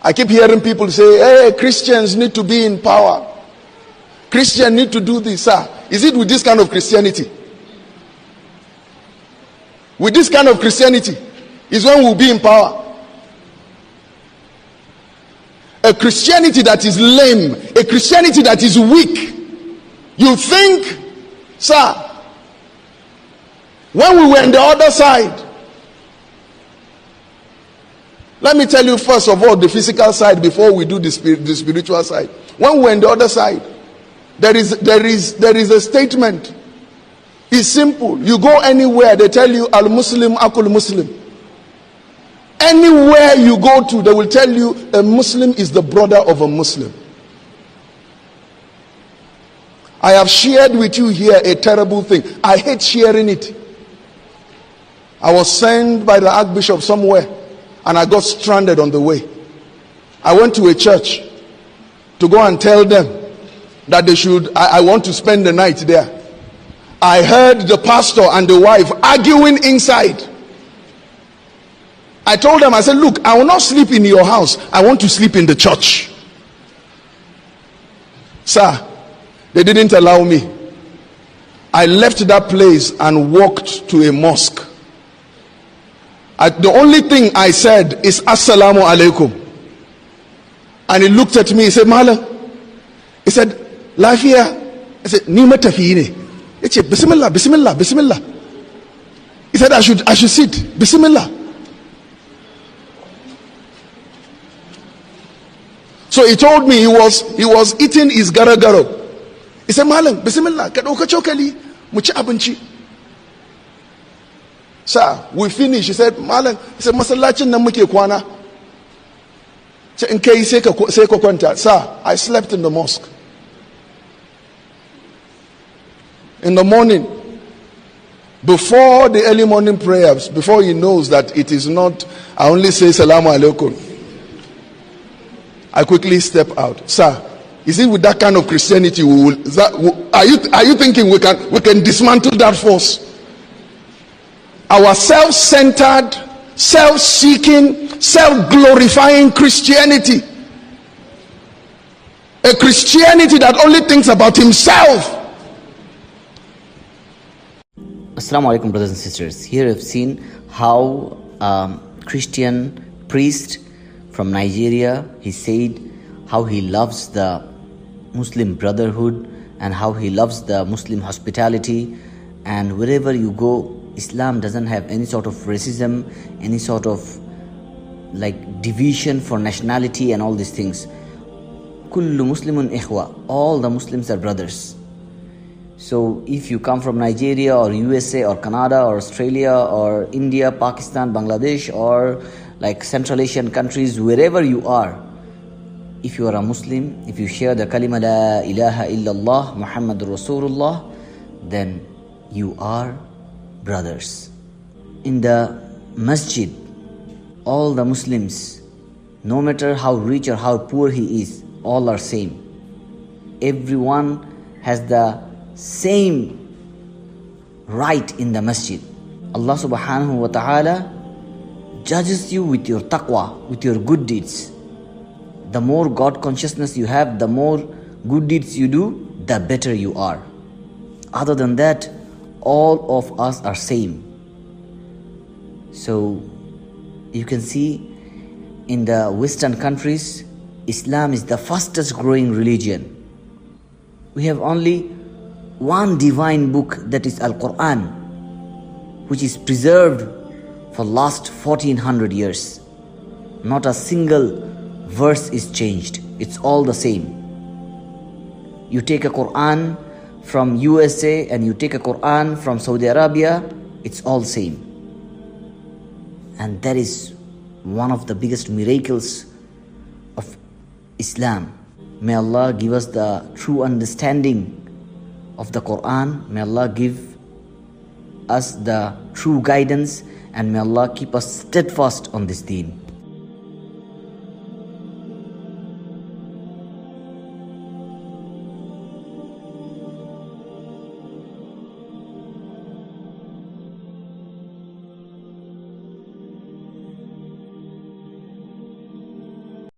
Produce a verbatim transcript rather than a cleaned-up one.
I keep hearing people say, hey, Christians need to be in power. Christians need to do this. Sir, is it with this kind of Christianity? With this kind of Christianity is when we'll be in power. A Christianity that is lame, a Christianity that is weak. You think, sir, when we were on the other side, let me tell you first of all the physical side before we do the, spirit, the spiritual side. When we were on the other side, there is there is there is a statement. It's simple. You go anywhere, they tell you al-Muslim akul Muslim. Anywhere you go to, they will tell you a Muslim is the brother of a Muslim. I have shared with you here a terrible thing. I hate sharing it. I was sent by the Archbishop somewhere and I got stranded on the way. I went to a church to go and tell them that they should, I, I want to spend the night there. I heard the pastor and the wife arguing inside. I told them, I said, look, I will not sleep in your house. I want to sleep in the church. Sir, they didn't allow me. I left that place and walked to a mosque. I, the only thing I said is Assalamu alaikum. And he looked at me, he said, Mala. He said, life here. I said, Nima tafini. He said, Bismillah, Bismillah, Bismillah. He said, I should, I should sit. Bismillah. So he told me he was he was eating his garagaro. He said, Malam, Bismillah, ka dauka chokali, mu ci abinci. Sir, we finished. He said, Malam, he said, masallacin nan muke kwana. Ce in kai sai ka sai ka kwanta. Sir, I slept in the mosque. In the morning, before the early morning prayers, before he knows that it is not, I only say Salamu alaikum, I quickly step out. Sir, is it with that kind of Christianity we will, that, are you are you thinking we can we can dismantle that force? Our self-centered, self-seeking, self-glorifying Christianity, a Christianity that only thinks about himself. Assalamu alaikum, brothers and sisters. Here I've seen how um, Christian priest from Nigeria, he said how he loves the Muslim brotherhood and how he loves the Muslim hospitality, and wherever you go, Islam doesn't have any sort of racism, any sort of like division for nationality and all these things. Kullu Muslimun ikhwa, all the Muslims are brothers. So if you come from Nigeria or U S A or Canada or Australia or India, Pakistan, Bangladesh, or like Central Asian countries, wherever you are, if you are a Muslim, if you share the kalima la ilaha illallah Muhammadur Rasulullah, then you are brothers. In the masjid, all the Muslims, no matter how rich or how poor he is, all are same. Everyone has the same right in the masjid. Allah subhanahu wa ta'ala judges you with your taqwa, with your good deeds. The more God consciousness you have, the more good deeds you do, the better you are. Other than that, all of us are same. So you can see in the Western countries, Islam is the fastest growing religion. We have only one divine book, that is Al-Quran, which is preserved for last fourteen hundred years. Not a single verse is changed. It's all the same. You take a Quran from U S A and you take a Quran from Saudi Arabia, it's all same. And that is one of the biggest miracles of Islam. May Allah give us the true understanding of the Quran. May Allah give us the true guidance, and may Allah keep us steadfast on this deen.